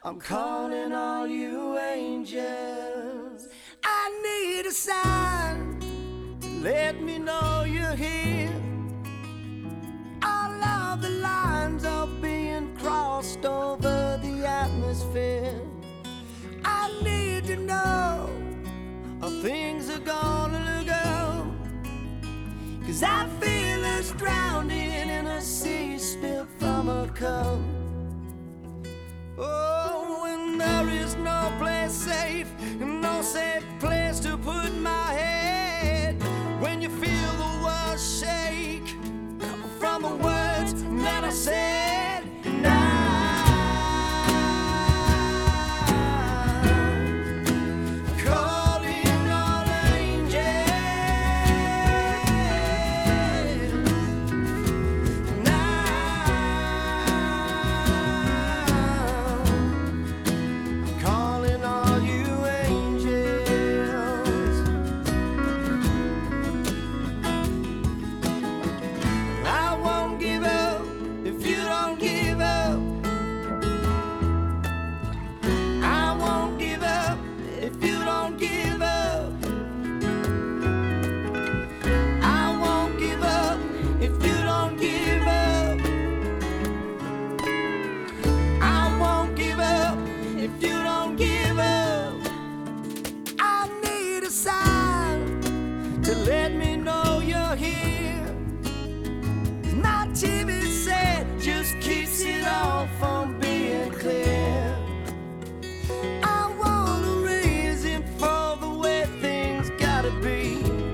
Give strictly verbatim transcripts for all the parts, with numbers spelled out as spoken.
I'm calling all you angels. I need a sign to let me know you're here. All of the lines are being crossed over the atmosphere. I need to know how things are gonna look up, 'cause I feel us drowning in a sea spilled from a cup. Oh, when there is no place safe, no safe place to put my head. When you feel the world shake from the words that I said, now calling all angels. Now calling all you angels. I won't give up if you don't give up. I won't give up if you don't give up. I won't give up if you don't give up. I won't give up if you don't give up. I need a sign to let me know you're here. My T V set just keeps it all from being clear. I want a reason for the way things gotta be.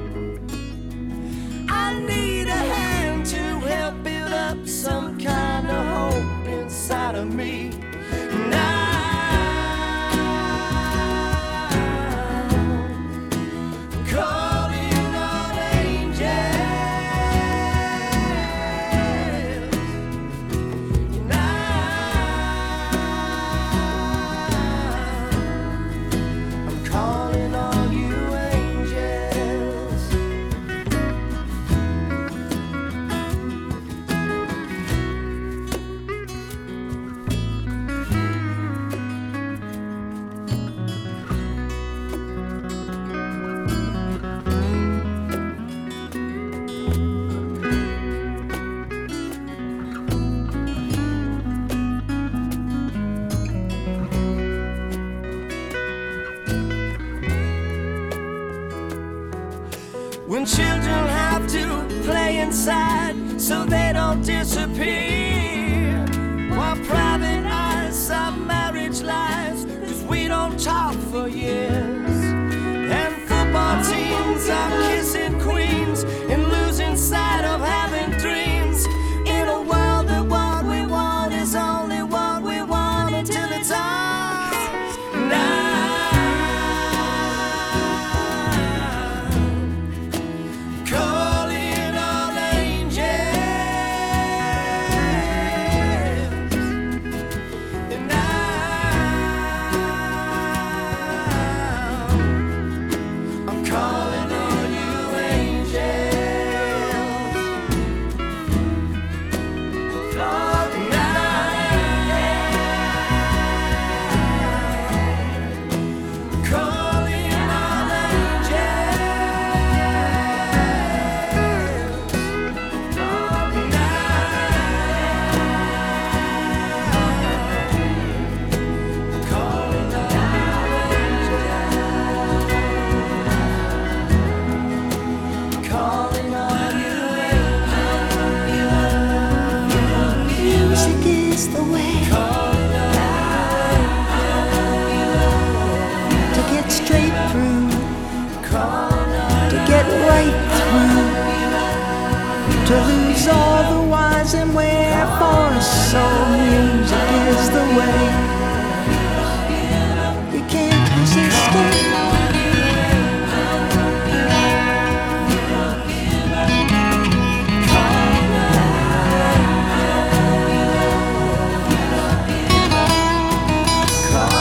I need a hand to help build up some kind of hope inside of me. Now calling all angels. Now I'm calling all you angels. When children have to play inside so they don't disappear, while private eyes submarriage lives, 'cause we don't talk for years. And football teams are kissing queens and losing sight of having dreams. In a world that what we want is only what we want until it's ours. Now calling all angels. And now I'm calling all you angels. Calling calling all angels. Calling all angels. Calling all you angels. Music is the way Calling to get straight through, calling to get right through, to lose all the whys and wherefores. So music is the way. You can't resist it.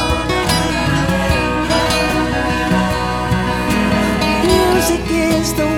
Music is the